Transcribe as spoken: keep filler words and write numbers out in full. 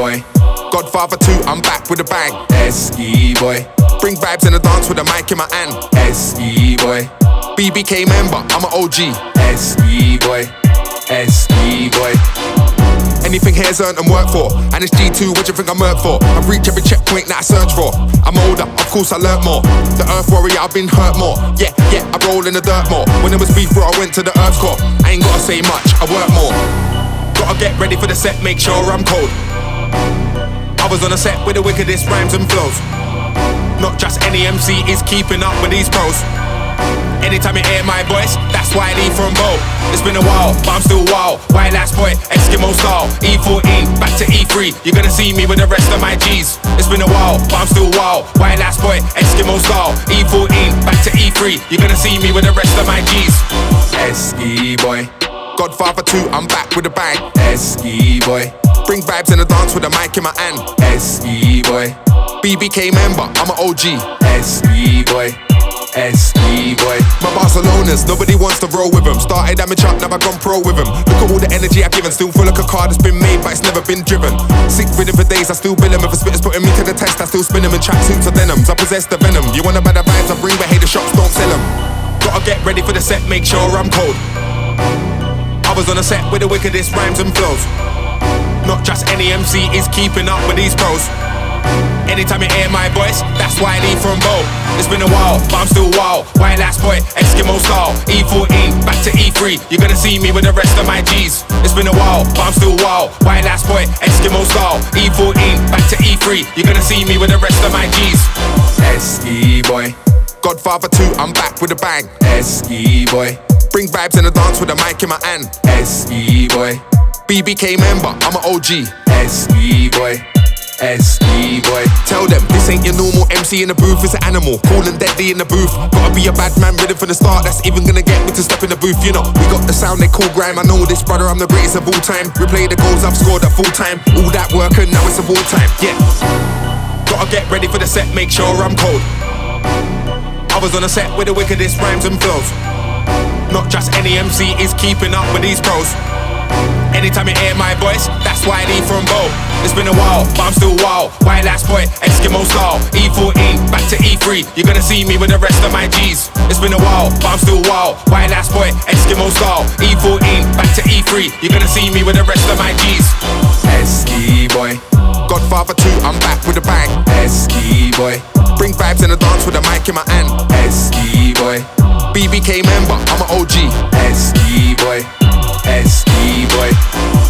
boy. Godfather two, I'm back with a bang. S E boy. Bring vibes in the dance with a mic in my hand. S E boy. B B K member, I'm an O G. S E boy. S E boy. Anything here's earned and worked for. And it's G two, what you think I'm worked for? I've reached every checkpoint that I search for. I'm older, of course I learnt more. The earth warrior, I've been hurt more. Yeah, yeah, I roll in the dirt more. When there was beef, bro, I went to the earth core. I ain't gotta say much, I work more. Gotta get ready for the set, make sure I'm cold. I was on a set with the wickedest rhymes and flows. Not just any M C is keeping up with these pros. Anytime you hear my voice, that's why I leave from Bo. It's been a while, but I'm still wild. Wild ass boy, Eskimo style. E fourteen, back to E three. You're gonna see me with the rest of my G's. It's been a while, but I'm still wild. Wild ass boy, Eskimo style. E fourteen, back to E three. You're gonna see me with the rest of my G's. S E boy. Godfather two, I'm back with a bang. S E boy. Bring vibes in the dance with a mic in my hand. S E boy. B B K member, I'm an O G. S E boy. S E boy. My Barcelonas, nobody wants to roll with them. Started amateur, now I've gone pro with them. Look at all the energy I've given. Still feel like a car that's been made but it's never been driven. Sick rhythm for days, I still bill them. If a spitter's putting me to the test, I still spin them in tracksuits or denims. I possess the venom. You wanna buy the vibes I bring, but hey, the shops don't sell them. Gotta get ready for the set, make sure I'm cold. I was on a set with the wickedest rhymes and flows. Not just any M C is keeping up with these pros. Anytime you hear my voice, that's why I leave from Bo. It's been a while, but I'm still wild. Wild ass boy, Eskimo style. E fourteen, back to E three. You're gonna see me with the rest of my G's. It's been a while, but I'm still wild. Wild ass boy, Eskimo style. E fourteen, back to E three. You're gonna see me with the rest of my G's. S E boy. Godfather two, I'm back with a bang. S E boy. Bring vibes in the dance with a mic in my hand. S E boy. B B K member, I'm an O G. S E boy. S E boy. Tell them this ain't your normal M C in the booth, it's an animal. Cool and deadly in the booth. Gotta be a bad man ready from the start. That's even gonna get me to step in the booth, you know. We got the sound they call grime. I know this, brother, I'm the greatest of all time. Replay the goals I've scored at full time. All that work and now it's a war time, yeah. Gotta get ready for the set, make sure I'm cold. I was on a set with the wickedest rhymes and flows. Not just any M C is keeping up with these pros. Anytime you hear my voice, that's why I leave from Bo. It's been a while, but I'm still wild. Wild ass boy, Eskimo style. E fourteen, back to E three. You're gonna see me with the rest of my G's. It's been a while, but I'm still wild. Wild ass boy, Eskimo style. E fourteen, back to E three. You're gonna see me with the rest of my G's. S E boy. Godfather two, I'm back with a bang. S E boy. Bring vibes in the dance with a mic in my hand. S E boy. B B K member, I'm an O G. S E boy. S E boy.